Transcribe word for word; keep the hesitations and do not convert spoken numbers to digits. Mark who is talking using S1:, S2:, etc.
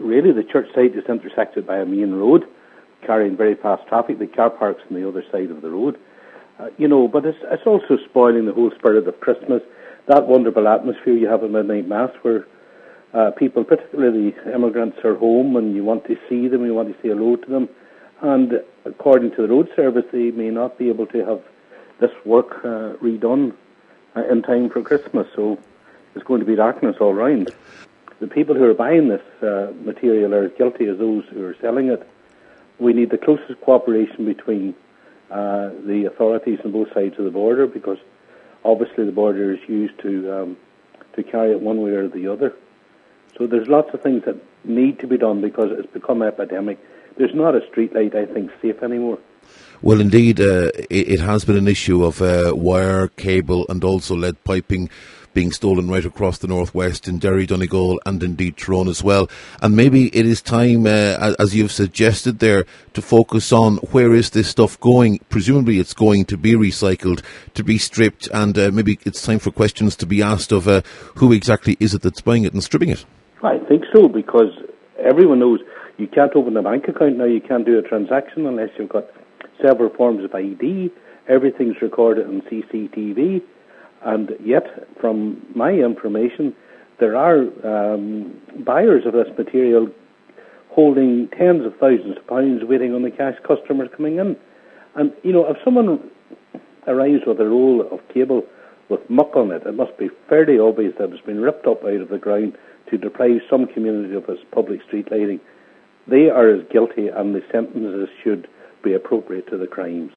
S1: really the church site is intersected by a main road carrying very fast traffic. The car parks on the other side of the road. Uh, you know, but it's, it's also spoiling the whole spirit of Christmas, that wonderful atmosphere you have at midnight mass where uh, people, particularly immigrants, are home and you want to see them, you want to say hello to them. And according to the road service, they may not be able to have this work uh, redone uh, in time for Christmas. So it's going to be darkness all round. The people who are buying this uh, material are as guilty as those who are selling it. We need the closest cooperation between uh, the authorities on both sides of the border, because obviously the border is used to um, to carry it one way or the other. So there's lots of things that need to be done because it's become epidemic. There's not a street light, I think, safe anymore.
S2: Well, indeed, uh, it, it has been an issue of uh, wire, cable and also lead piping being stolen right across the northwest in Derry, Donegal and indeed Tyrone as well. And maybe it is time, uh, as you've suggested there, to focus on where is this stuff going. Presumably it's going to be recycled, to be stripped, and uh, maybe it's time for questions to be asked of uh, who exactly is it that's buying it and stripping it.
S1: I think so, because everyone knows you can't open a bank account now, you can't do a transaction unless you've got several forms of I D. Everything's recorded on C C T V. And yet, from my information, there are um, buyers of this material holding tens of thousands of pounds waiting on the cash customers coming in. And, you know, if someone arrives with a roll of cable with muck on it, it must be fairly obvious that it's been ripped up out of the ground to deprive some community of its public street lighting. They are as guilty, and the sentences should be appropriate to the crimes.